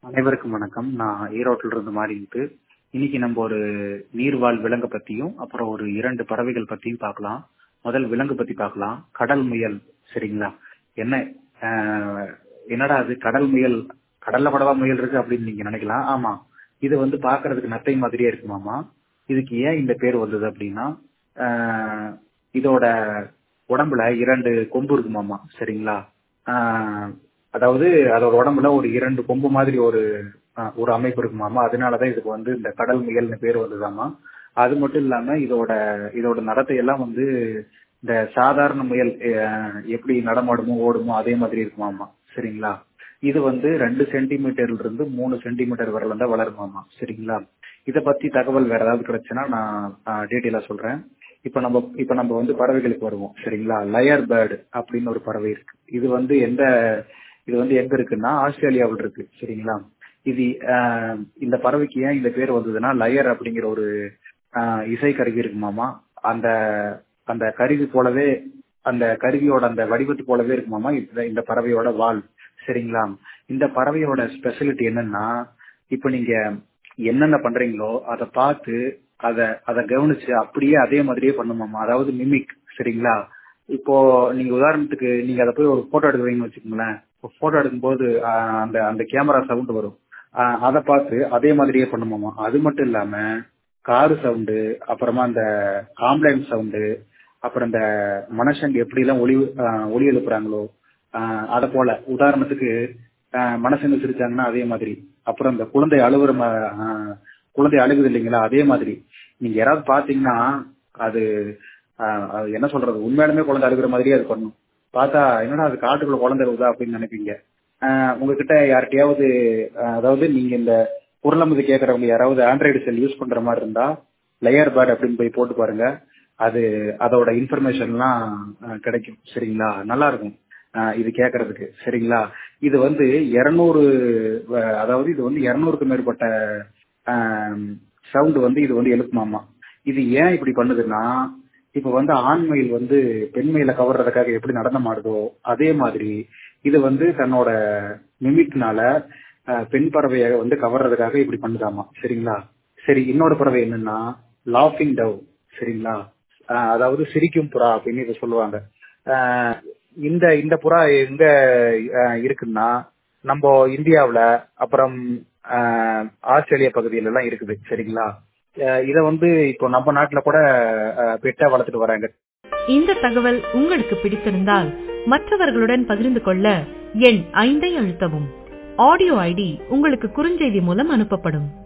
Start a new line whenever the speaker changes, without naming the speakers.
அனைவருக்கும் வணக்கம். நான் ஈரோட்டில இருந்து மாறிட்டு இன்னைக்கு நம்ம ஒரு நீர்வாழ் விலங்கு பத்தியும் அப்புறம் ஒரு 2 பறவைகள் பத்தியும் பார்க்கலாம். முதல் விலங்கு பத்தி பார்க்கலாம். கடல் முயல். சரிங்களா? என்ன என்னடா அது கடல் முயல், கடல்ல கூடவா முயல் இருக்கு அப்படின்னு நீங்க நினைக்கலாம். ஆமா, இது வந்து பாக்குறதுக்கு நத்தை மாதிரியே இருக்குமாமா. இதுக்கு ஏன் இந்த பேர் வந்தது அப்படின்னா, ஆஹ், இதோட உடம்புல 2 கொம்பு இருக்குமாமா. சரிங்களா? ஆஹ், அதாவது அதோட உடம்புல ஒரு 2 கொம்பு மாதிரி ஒரு அமைப்பு இருக்குமாமா. அதனாலதான் இதுக்கு வந்து இந்த கடல் முயல்னு பேர் வந்ததாமா. அது மட்டும் இல்லாம இதோட நடத்தை எல்லாம் வந்து இந்த சாதாரண முயல் எப்படி நடமாடுமோ ஓடுமோ அதே மாதிரி இருக்குமாமா. சரிங்களா? இது வந்து 2 சென்டிமீட்டர்ல இருந்து 3 சென்டிமீட்டர் வரல தான் வளருமாமா. சரிங்களா? இத பத்தி தகவல் வேற ஏதாவது கிடைச்சுன்னா நான் டீட்டெயிலா சொல்றேன். இப்ப நம்ம வந்து பறவைகளுக்கு வருவோம். சரிங்களா? லயர் பேர்டு அப்படின்னு ஒரு பறவை இருக்கு. இது வந்து எங்க இருக்குன்னா ஆஸ்திரேலியாவில் இருக்கு. சரிங்களா? இது இந்த பறவைக்கு ஏன் இந்த பேர் வந்ததுன்னா, லயர் அப்படிங்கிற ஒரு இசை கருவி இருக்குமாமா. அந்த அந்த கருவி போலவே, அந்த கருவியோட அந்த வடிவத்து போலவே இருக்குமாமா இந்த பறவையோட வால். சரிங்களா? இந்த பறவையோட ஸ்பெஷாலிட்டி என்னன்னா, இப்ப நீங்க என்னென்ன பண்றீங்களோ அதை பார்த்து அதை கவனிச்சு அப்படியே அதே மாதிரியே பண்ணுமாமா. அதாவது மிமிக். சரிங்களா? இப்போ நீங்க உதாரணத்துக்கு நீங்க அதை போய் ஒரு போட்டோ எடுக்கிறீங்கன்னு வச்சுக்கோங்களேன். போட்டோ எடுக்கும்போது அந்த அந்த கேமரா சவுண்ட் வரும். அதை பார்த்து அதே மாதிரியே பண்ணுமாமா. அது மட்டும் இல்லாம காரு சவுண்டு, அப்புறமா அந்த ஆம்புலன்ஸ் சவுண்டு, அப்புறம் இந்த மனுஷங்க எப்படி எல்லாம் ஒலி எழுப்புறாங்களோ அத போல. உதாரணத்துக்கு மனுஷங்க சிரிச்சாங்கன்னா அதே மாதிரி, அப்புறம் இந்த குழந்தை அழுகுது இல்லைங்களா, அதே மாதிரி. நீங்க யாராவது பாத்தீங்கன்னா அது அது என்ன சொல்றது, உண்மையாலுமே குழந்தை அழுகுற மாதிரியே அது பண்ணும். பார்த்தா என்னடா அது காட்டுக்குள்ள குழந்தை இருக்குதா அப்படின்னு நினைப்பீங்க. உங்ககிட்ட யார்கிட்டயாவது அதாவது நீங்க இந்த குரலமது கேட்கறவங்க யாராவது ஆண்ட்ராய்டு செல் யூஸ் பண்ற மாதிரி இருந்தா லயர் பேர்ட் அப்படின்னு போய் போட்டு பாருங்க. அதோட இன்ஃபர்மேஷன்லாம் கிடைக்கும். சரிங்களா? நல்லா இருக்கும் இது கேட்கறதுக்கு. சரிங்களா? இது வந்து 200, அதாவது இது வந்து 200க்கும் மேற்பட்ட சவுண்ட் வந்து இது வந்து எழுப்புமாமா. இது ஏன் இப்படி பண்ணுதுன்னா, இப்ப வந்து ஆண்மயில் வந்து பெண்மயில கவர்றதுக்காக எப்படி நடனம் ஆடுதோ அதே மாதிரி இது வந்து தன்னோட மிமிக்னால பெண் பறவையை வந்து கவர்றதுக்காக இப்படி பண்ணுதாமா. சரிங்களா? சரி, இன்னொரு பறவை என்னன்னா லாஃபிங் டவ். சரிங்களா? அதாவது சிரிக்கும் புறா அப்படின்னு இதை சொல்லுவாங்க. இந்த இந்த புறா எங்க இருக்குன்னா நம்ம இந்தியாவுல, அப்புறம் ஆஸ்திரேலியா பகுதியில எல்லாம் இருக்குது. சரிங்களா? இத வந்து இப்போ நம்ம நாட்டுல கூட பெட்டா வளர்த்துட்டு வராங்க.
இந்த தகவல் உங்களுக்கு பிடித்திருந்தால் மற்றவர்களுடன் பகிர்ந்து கொள்ள எண் 5 அழுத்தவும். ஆடியோ ஐடி உங்களுக்கு குறுஞ்செய்தி மூலம் அனுப்பப்படும்.